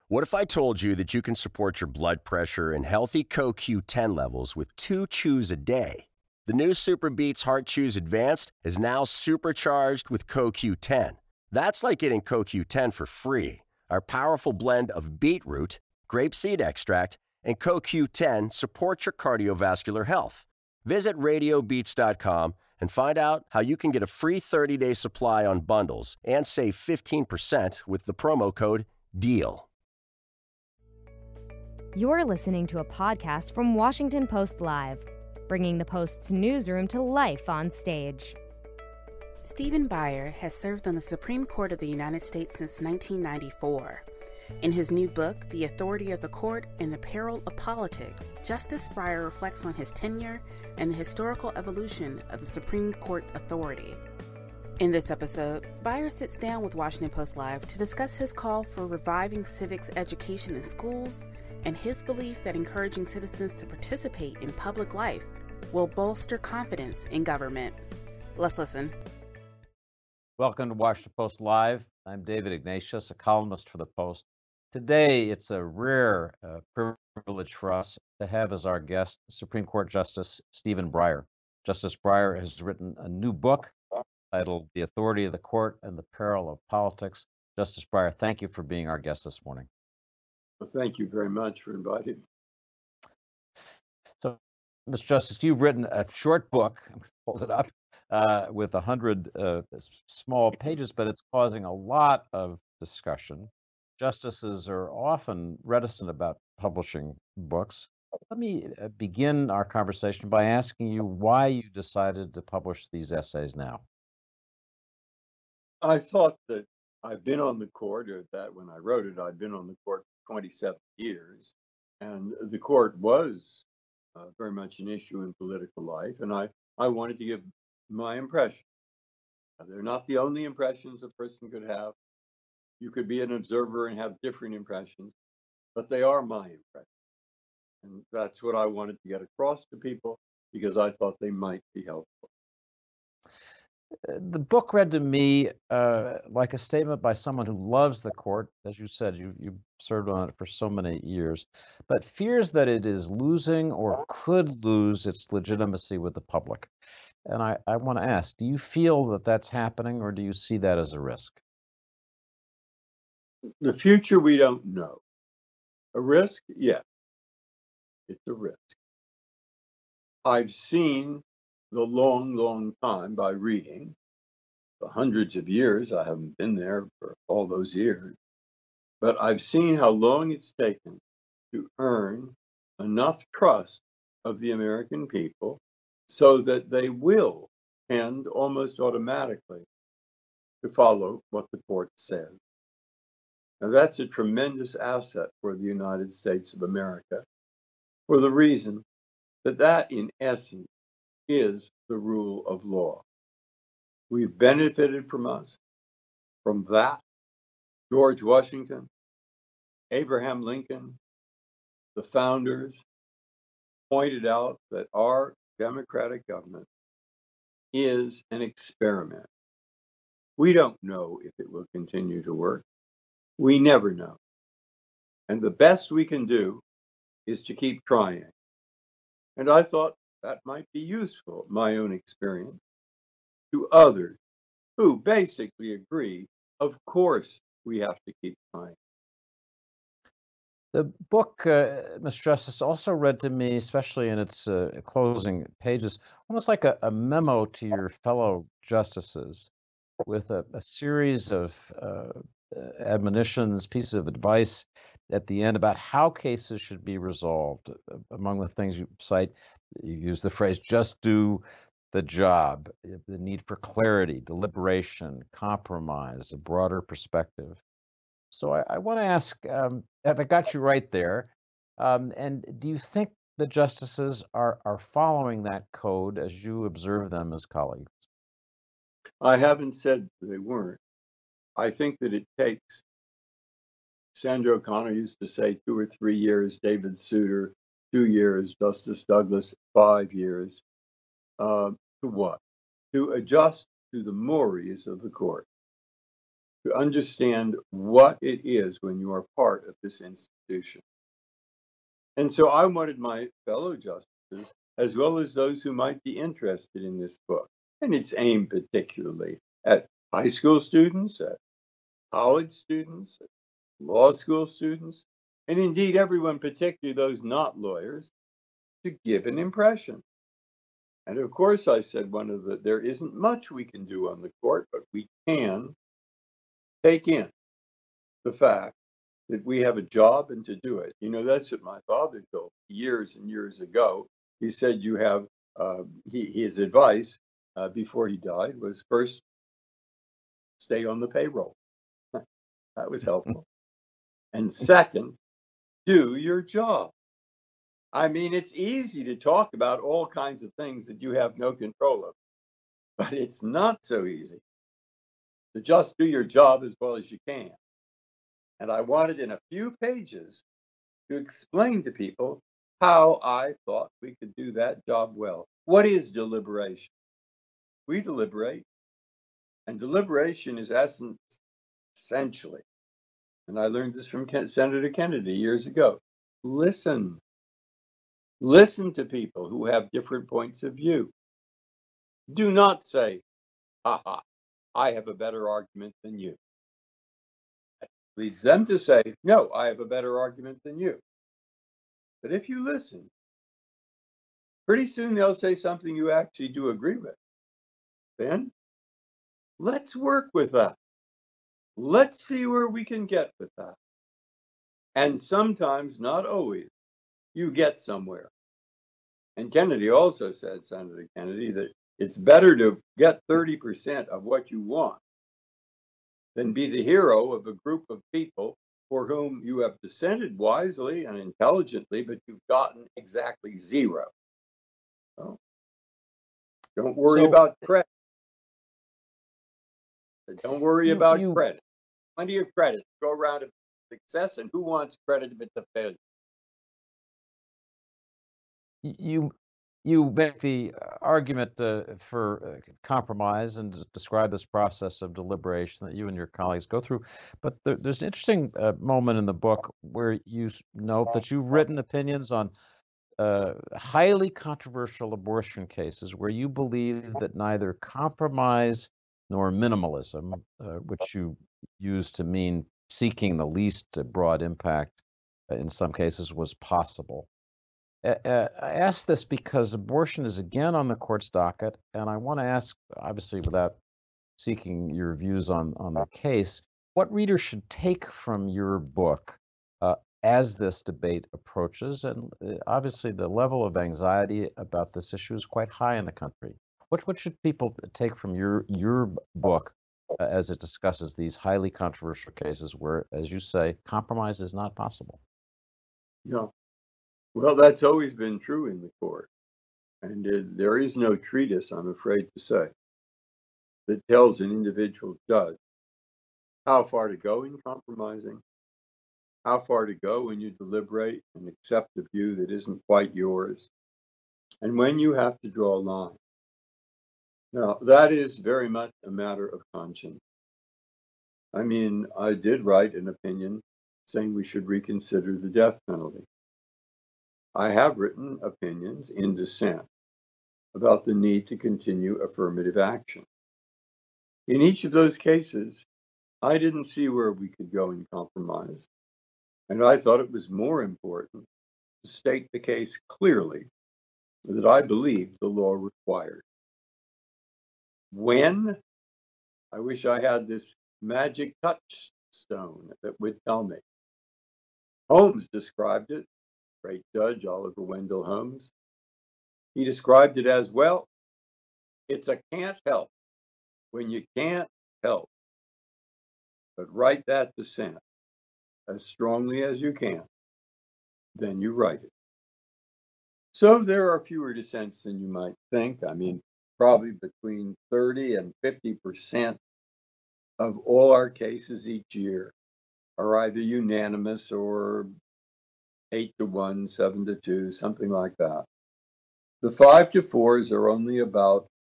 What if I told you that you can support your blood pressure and healthy CoQ10 levels with 2 chews a day? The new Super Beats Heart Chews Advanced is now supercharged with CoQ10. That's like getting CoQ10 for free. Our powerful blend of beetroot, grapeseed extract, and CoQ10 supports your cardiovascular health. Visit radiobeats.com and find out how you can get a free 30-day supply on bundles and save 15% with the promo code DEAL. You're listening to a podcast from Washington Post Live, bringing the Post's newsroom to life on stage. Stephen Breyer has served on the Supreme Court of the United States since 1994. In his new book, The Authority of the Court and the Peril of Politics, Justice Breyer reflects on his tenure and the historical evolution of the Supreme Court's authority. In this episode, Breyer sits down with Washington Post Live to discuss his call for reviving civics education in schools and his belief that encouraging citizens to participate in public life will bolster confidence in government. Let's listen. Welcome to Washington Post Live. I'm David Ignatius, a columnist for the Post. Today, it's a rare privilege for us to have as our guest Supreme Court Justice Stephen Breyer. Justice Breyer has written a new book titled The Authority of the Court and the Peril of Politics. Justice Breyer, thank you for being our guest this morning. Well, thank you very much for inviting me. So, Mr. Justice, you've written a short book, I'm going to hold it up, with 100 small pages, but it's causing a lot of discussion. Justices are often reticent about publishing books. Let me begin our conversation by asking you why you decided to publish these essays now. I thought that I've been on the court, or that when I wrote it, I'd been on the court for 27 years, and the court was very much an issue in political life, and I wanted to give my impression. They're not the only impressions a person could have. You could be an observer and have different impressions, but they are my impressions. And that's what I wanted to get across to people because I thought they might be helpful. The book read to me like a statement by someone who loves the court. As you said, you served on it for so many years, but fears that it is losing or could lose its legitimacy with the public. And I want to ask, do you feel that that's happening, or do you see that as a risk? The future, we don't know. A risk? Yeah, it's a risk. I've seen the long time by reading. For hundreds of years, I haven't been there for all those years, but I've seen how long it's taken to earn enough trust of the American people so that they will tend almost automatically to follow what the court says. Now, that's a tremendous asset for the United States of America for the reason that in essence, is the rule of law. We've benefited from that. George Washington, Abraham Lincoln, the founders pointed out that our democratic government is an experiment. We don't know if it will continue to work. We never know. And the best we can do is to keep trying. And I thought that might be useful, my own experience, to others who basically agree, of course, we have to keep trying. The book, Mr. Justice, also read to me, especially in its closing pages, almost like a memo to your fellow justices with a series of admonitions, pieces of advice at the end about how cases should be resolved. Among the things you cite, you use the phrase, just do the job, the need for clarity, deliberation, compromise, a broader perspective. So I want to ask, have I got you right there? And do you think the justices are following that code as you observe them as colleagues? I haven't said they weren't. I think that it takes, Sandra O'Connor used to say 2 or 3 years, David Souter 2 years, Justice Douglas 5 years. To what? To adjust to the mores of the court, to understand what it is when you are part of this institution. And so I wanted my fellow justices, as well as those who might be interested in this book, and it's aimed particularly at high school students, at college students, at law school students, and indeed everyone, particularly those not lawyers, to give an impression. And of course, I said there isn't much we can do on the court, but we can take in the fact that we have a job and to do it. You know, that's what my father told me years and years ago. He said you have, his advice before he died was first, stay on the payroll. That was helpful. And second, do your job. I mean, it's easy to talk about all kinds of things that you have no control of, but it's not so easy to just do your job as well as you can. And I wanted in a few pages to explain to people how I thought we could do that job well. What is deliberation? We deliberate, and deliberation is essentially, and I learned this from Senator Kennedy years ago, listen. Listen to people who have different points of view. Do not say, ha, I have a better argument than you. It leads them to say, no, I have a better argument than you. But if you listen, pretty soon they'll say something you actually do agree with. Then let's work with that. Let's see where we can get with that. And sometimes, not always, you get somewhere. And Kennedy also said, Senator Kennedy, that it's better to get 30% of what you want than be the hero of a group of people for whom you have dissented wisely and intelligently, but you've gotten exactly zero. So, don't worry about credit. Don't worry about credit. Plenty of credit to go around to success, and who wants credit if it's a failure? You make the argument for compromise and describe this process of deliberation that you and your colleagues go through. But there's an interesting moment in the book where you note that you've written opinions on highly controversial abortion cases where you believe that neither compromise nor minimalism, which you use to mean seeking the least broad impact in some cases, was possible. I ask this because abortion is again on the court's docket, and I want to ask, obviously without seeking your views on the case, what readers should take from your book as this debate approaches. And obviously the level of anxiety about this issue is quite high in the country. What should people take from your book as it discusses these highly controversial cases where, as you say, compromise is not possible? Yeah. Well, that's always been true in the court. And there is no treatise, I'm afraid to say, that tells an individual judge how far to go in compromising, how far to go when you deliberate and accept a view that isn't quite yours, and when you have to draw a line. Now, that is very much a matter of conscience. I mean, I did write an opinion saying we should reconsider the death penalty. I have written opinions in dissent about the need to continue affirmative action. In each of those cases, I didn't see where we could go in compromise, and I thought it was more important to state the case clearly that I believed the law required. When? I wish I had this magic touchstone that would tell me. Holmes described it, great Judge Oliver Wendell Holmes. He described it as, well, it's a can't help when you can't help but write that dissent as strongly as you can, then you write it. So there are fewer dissents than you might think. I mean, probably between 30 and 50% of all our cases each year are either unanimous or 8-1, 7-2, something like that. The 5-4s are only about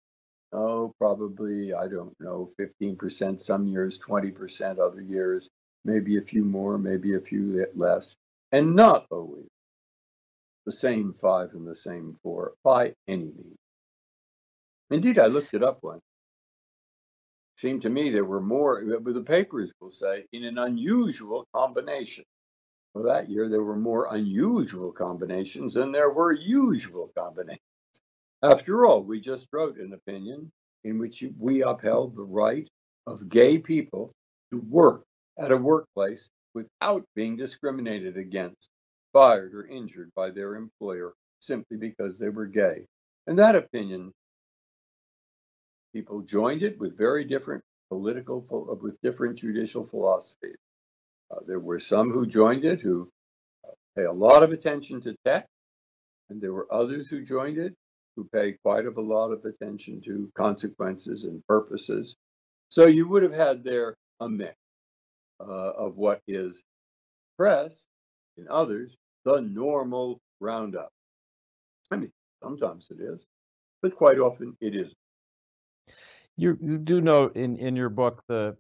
Oh, probably, I don't know, 15%, some years 20%, other years maybe a few more, maybe a few less, and not always the same 5 and the same 4 by any means. Indeed, I looked it up once. It seemed to me there were more, but the papers will say, in an unusual combination. Well, that year there were more unusual combinations than there were usual combinations. After all, we just wrote an opinion in which we upheld the right of gay people to work at a workplace without being discriminated against, fired, or injured by their employer simply because they were gay. And that opinion, people joined it with very different with different judicial philosophies. There were some who joined it who pay a lot of attention to text, and there were others who joined it who pay quite a lot of attention to consequences and purposes. So you would have had there a mix of what is press, in others, the normal roundup. I mean, sometimes it is, but quite often it isn't. You do note in your book the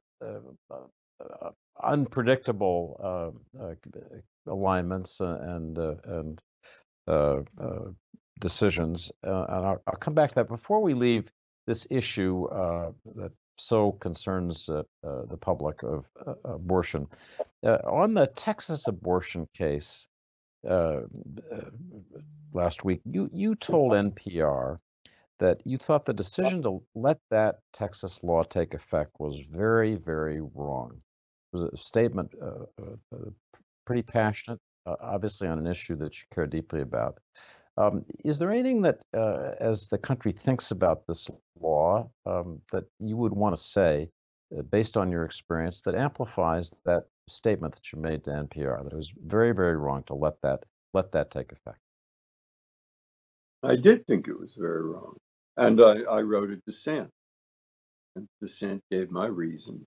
unpredictable alignments and decisions, and I'll come back to that. Before we leave this issue that so concerns the public of abortion, on the Texas abortion case last week, you told NPR that you thought the decision to let that Texas law take effect was very, very wrong. It was a statement pretty passionate, obviously on an issue that you care deeply about. Is there anything that, as the country thinks about this law, that you would want to say, based on your experience, that amplifies that statement that you made to NPR, that it was very, very wrong to let that take effect? I did think it was very wrong. And I wrote a dissent. And dissent gave my reason.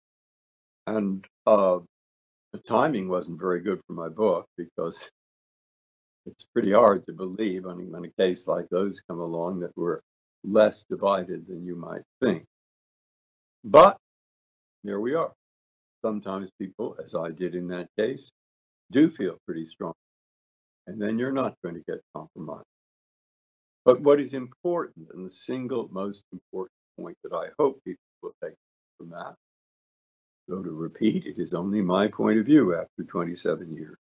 And the timing wasn't very good for my book because it's pretty hard to believe when a case like those come along that we're less divided than you might think. But there we are. Sometimes people, as I did in that case, do feel pretty strong. And then you're not going to get compromised. But what is important, and the single most important point that I hope people will take from that, though to repeat, it is only my point of view after 27 years.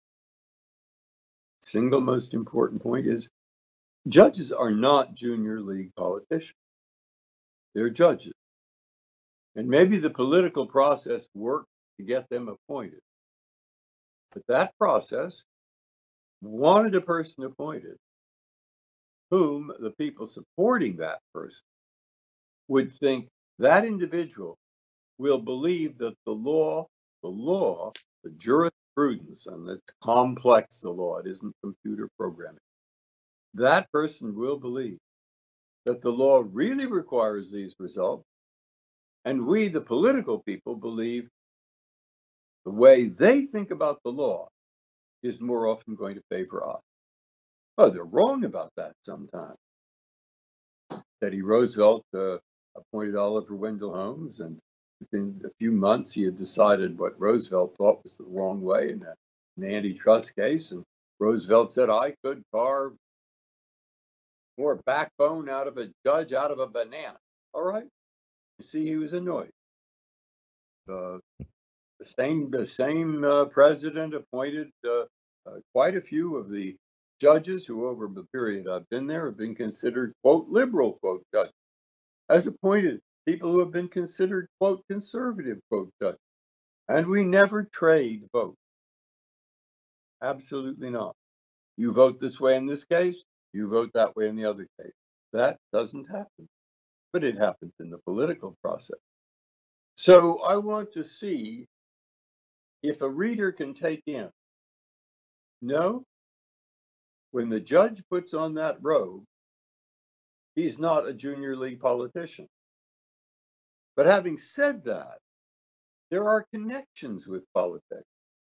The single most important point is judges are not junior league politicians. They're judges. And maybe the political process worked to get them appointed. But that process wanted a person appointed whom the people supporting that person would think that individual will believe that the law, the jurisprudence, and it's complex, the law, it isn't computer programming. That person will believe that the law really requires these results, and we, the political people, believe the way they think about the law is more often going to favor us. Oh, they're wrong about that sometimes. Teddy Roosevelt appointed Oliver Wendell Holmes, and within a few months he had decided what Roosevelt thought was the wrong way in an antitrust case, and Roosevelt said, I could carve more backbone out of a judge out of a banana. All right. You see, he was annoyed. The same president appointed quite a few of the judges who, over the period I've been there, have been considered, quote, liberal, quote, judges, as appointed people who have been considered, quote, conservative, quote, judges. And we never trade votes. Absolutely not. You vote this way in this case, you vote that way in the other case. That doesn't happen. But it happens in the political process. So I want to see if a reader can take in, no, when the judge puts on that robe, he's not a junior league politician. But having said that, there are connections with politics.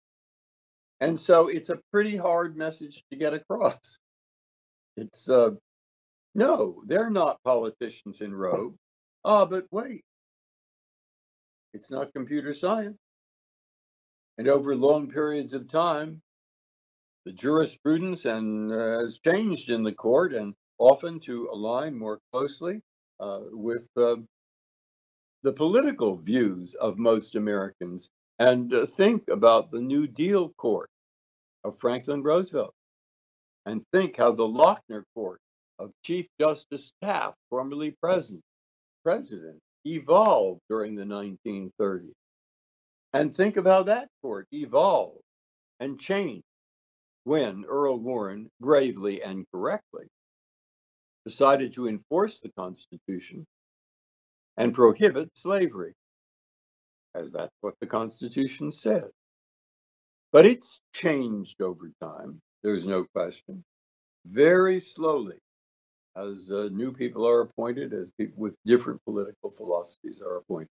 And so it's a pretty hard message to get across. It's, no, they're not politicians in robes. Ah, but wait, it's not computer science. And over long periods of time, the jurisprudence has changed in the court, and often to align more closely with the political views of most Americans. And think about the New Deal court of Franklin Roosevelt, and think how the Lochner court of Chief Justice Taft, formerly president, evolved during the 1930s. And think of how that court evolved and changed when Earl Warren, gravely and correctly, decided to enforce the Constitution and prohibit slavery, as that's what the Constitution said. But it's changed over time, there's no question, very slowly, as new people are appointed, as people with different political philosophies are appointed.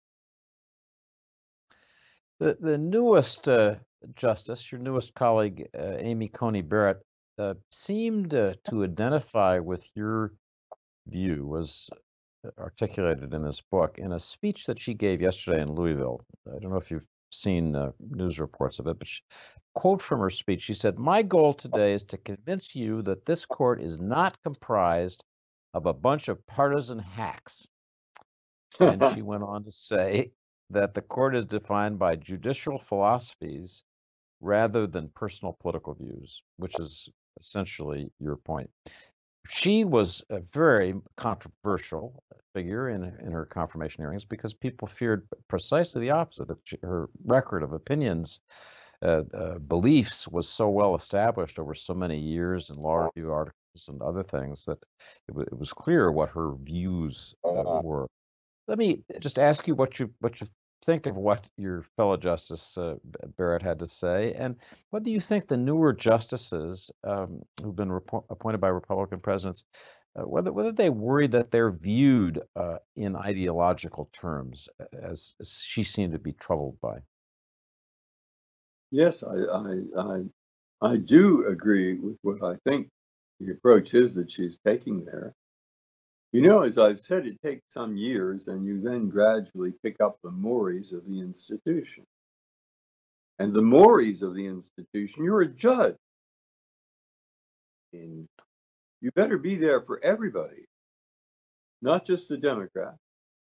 The newest justice, your newest colleague, Amy Coney Barrett, seemed to identify with your view, was articulated in this book in a speech that she gave yesterday in Louisville. I don't know if you've seen news reports of it, but quote from her speech, she said, "My goal today is to convince you that this court is not comprised of a bunch of partisan hacks." And she went on to say that the court is defined by judicial philosophies rather than personal political views, which is essentially your point. She was a very controversial figure in her confirmation hearings because people feared precisely the opposite, that her record of opinions, beliefs was so well established over so many years in law review articles and other things that it was clear what her views were. Let me just ask you what you think of what your fellow Justice Barrett had to say, and whether you think the newer justices who've been appointed by Republican presidents, whether they worry that they're viewed in ideological terms, as she seemed to be troubled by. Yes, I do agree with what I think the approach is that she's taking there. You know, as I've said, it takes some years, and you then gradually pick up the mores of the institution. And the mores of the institution, you're a judge. And you better be there for everybody, not just the Democrats,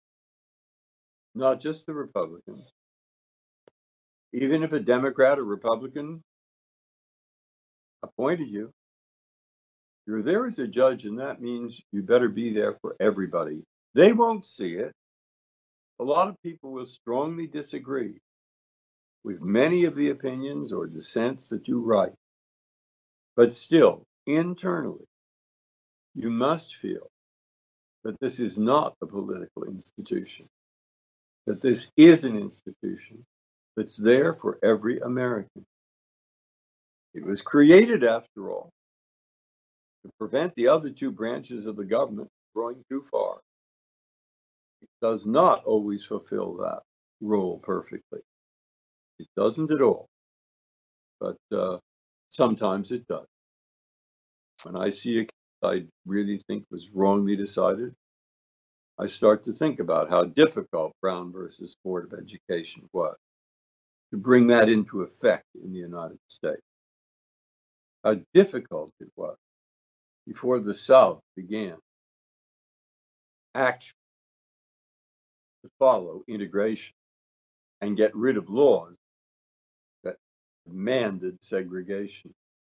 not just the Republicans. Even if a Democrat or Republican appointed you, you're there as a judge, and that means you better be there for everybody. They won't see it. A lot of people will strongly disagree with many of the opinions or dissents that you write. But still, internally, you must feel that this is not a political institution, that this is an institution that's there for every American. It was created, after all, to prevent the other two branches of the government from going too far. It does not always fulfill that role perfectly. It doesn't at all. But sometimes it does. When I see a case I really think was wrongly decided, I start to think about how difficult Brown versus Board of Education was to bring that into effect in the United States. How difficult it was before the South began actually to follow integration and get rid of laws that demanded segregation.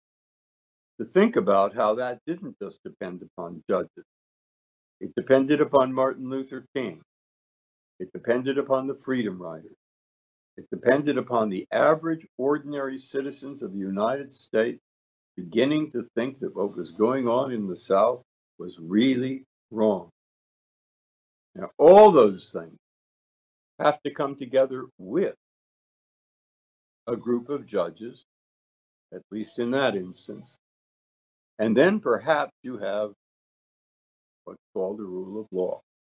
To think about how that didn't just depend upon judges. It depended upon Martin Luther King. It depended upon the Freedom Riders. It depended upon the average, ordinary citizens of the United States beginning to think that what was going on in the South was really wrong. Now, all those things have to come together with a group of judges, at least in that instance. And then perhaps you have what's called the rule of law.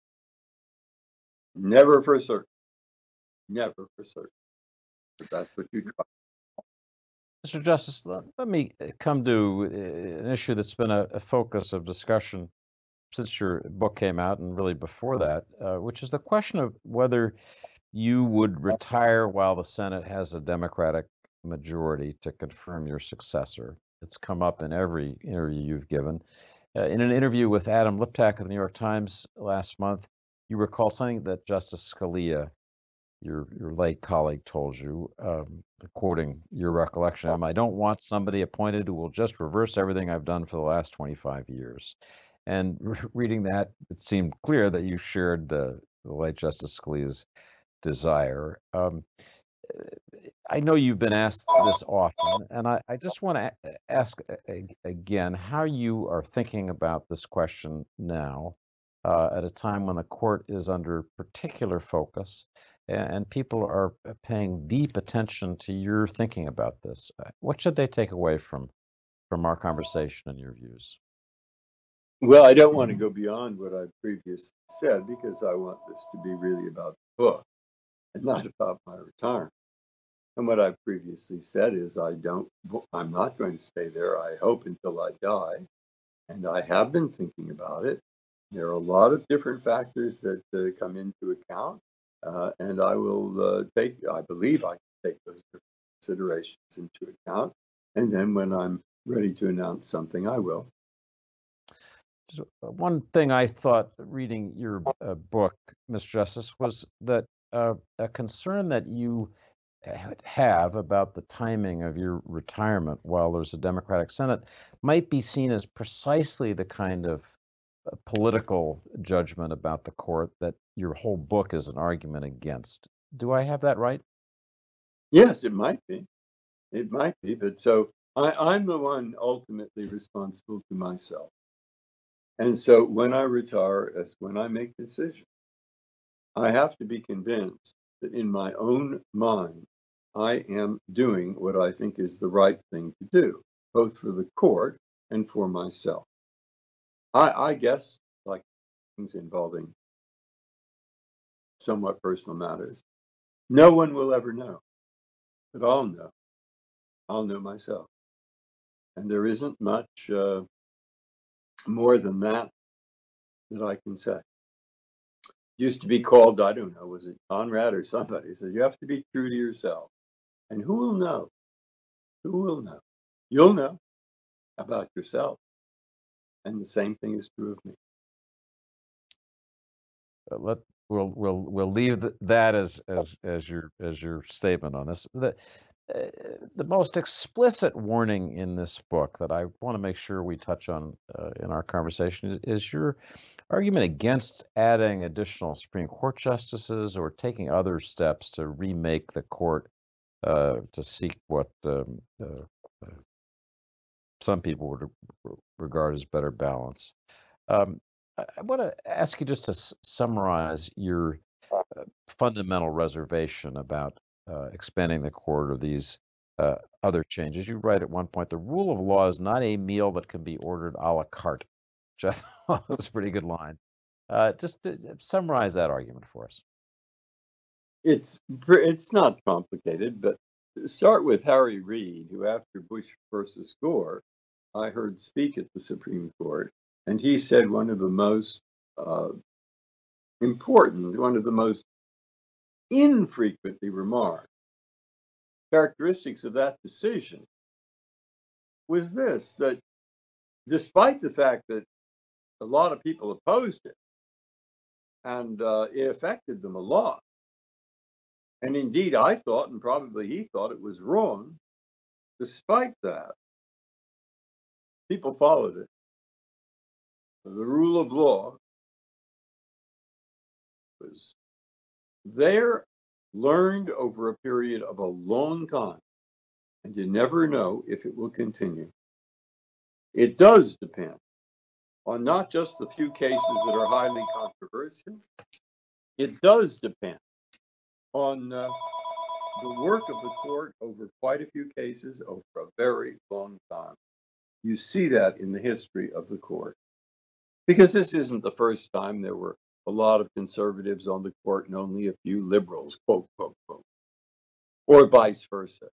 Never for certain. Never for certain. But that's what you try. Mr. Justice, let me come to an issue that's been a focus of discussion since your book came out and really before that, which is the question of whether you would retire while the Senate has a Democratic majority to confirm your successor. It's come up in every interview you've given. In an interview with Adam Liptak of the New York Times last month, you recall something that Justice Scalia, your late colleague, told you, quoting your recollection, I don't want somebody appointed who will just reverse everything I've done for the last 25 years. And reading that, it seemed clear that you shared the late Justice Scalia's desire. I know you've been asked this often, and I just want to ask again how you are thinking about this question now, at a time when the court is under particular focus and people are paying deep attention to your thinking about this. What should they take away from our conversation and your views? Well, I don't want to go beyond what I previously said because I want this to be really about the book and not about my retirement. And what I've previously said is I'm not going to stay there, I hope, until I die. And I have been thinking about it. There are a lot of different factors that come into account. And I believe I can take those different considerations into account. And then when I'm ready to announce something, I will. So one thing I thought reading your book, Mr. Justice, was that a concern that you have about the timing of your retirement while there's a Democratic Senate might be seen as precisely the kind of political judgment about the court that your whole book is an argument against. Do I have that right? Yes, it might be. It might be. But so I'm the one ultimately responsible to myself. And so when I retire, as when I make decisions, I have to be convinced that in my own mind, I am doing what I think is the right thing to do, both for the court and for myself. I guess, like things involving somewhat personal matters, no one will ever know, but I'll know. I'll know myself. And there isn't much more than that I can say. Used to be called, I don't know, was it Conrad or somebody said, you have to be true to yourself. And who will know? Who will know? You'll know about yourself. And the same thing is true of me. We'll leave that as your statement on this. The most explicit warning in this book that I want to make sure we touch on in our conversation is your argument against adding additional Supreme Court justices or taking other steps to remake the court to seek what some people would regard as better balance. I want to ask you just to summarize your fundamental reservation about expanding the court or these other changes. You write at one point, the rule of law is not a meal that can be ordered a la carte. Which I thought was a pretty good line. Just to summarize that argument for us. It's not complicated, but start with Harry Reid, who after Bush versus Gore, I heard speak at the Supreme Court, and he said one of the most important, one of the most infrequently remarked characteristics of that decision was this, that despite the fact that a lot of people opposed it, and it affected them a lot, and indeed I thought, and probably he thought, it was wrong, despite that, people followed it. The rule of law was there, learned over a period of a long time, and you never know if it will continue. It does depend on not just the few cases that are highly controversial. It does depend on the work of the court over quite a few cases over a very long time. You see that in the history of the court. Because this isn't the first time there were a lot of conservatives on the court and only a few liberals, quote, quote, quote, or vice versa.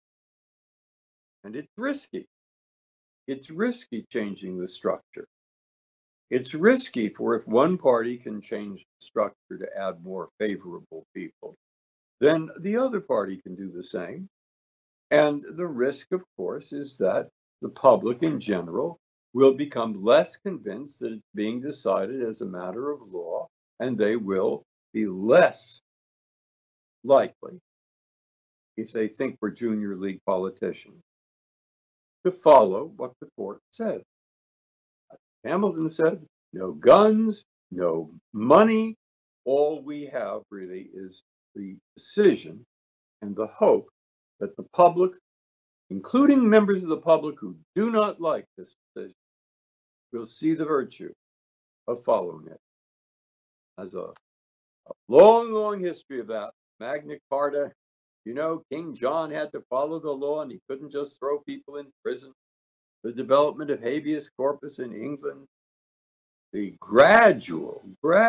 And it's risky. It's risky changing the structure. It's risky for if one party can change the structure to add more favorable people, then the other party can do the same. And the risk, of course, is that the public in general will become less convinced that it's being decided as a matter of law, and they will be less likely, if they think we're junior league politicians, to follow what the court said. Hamilton said, no guns, no money. All we have really is the decision and the hope that the public, including members of the public who do not like this decision, will see the virtue of following it. As a long, long history of that. Magna Carta, King John had to follow the law and he couldn't just throw people in prison. The development of habeas corpus in England, the gradual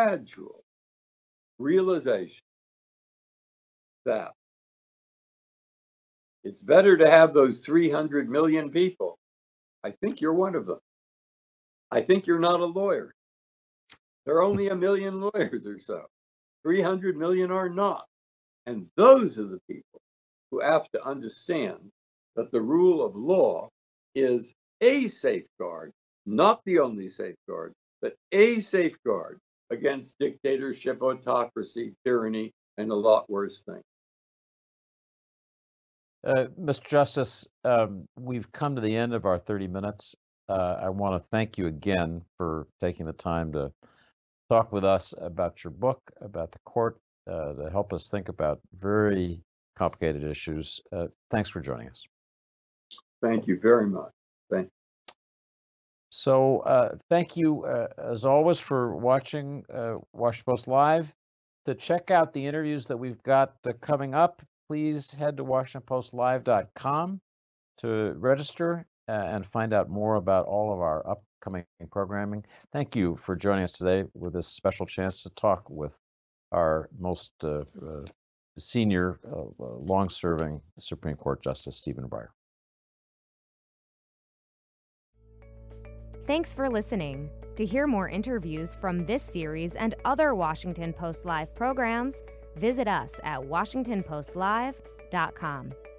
realization that it's better to have those 300 million people. I think you're one of them. I think you're not a lawyer. There are only 1 million lawyers or so. 300 million are not. And those are the people who have to understand that the rule of law is a safeguard, not the only safeguard, but a safeguard against dictatorship, autocracy, tyranny, and a lot worse things. Mr. Justice, we've come to the end of our 30 minutes. I want to thank you again for taking the time to talk with us about your book, about the court, to help us think about very complicated issues. Thanks for joining us. Thank you very much. Thank you. So thank you, as always, for watching Washington Post Live. To check out the interviews that we've got coming up, please head to WashingtonPostLive.com to register and find out more about all of our upcoming programming. Thank you for joining us today with this special chance to talk with our most senior, long-serving Supreme Court Justice, Stephen Breyer. Thanks for listening. To hear more interviews from this series and other Washington Post Live programs, visit us at WashingtonPostLive.com.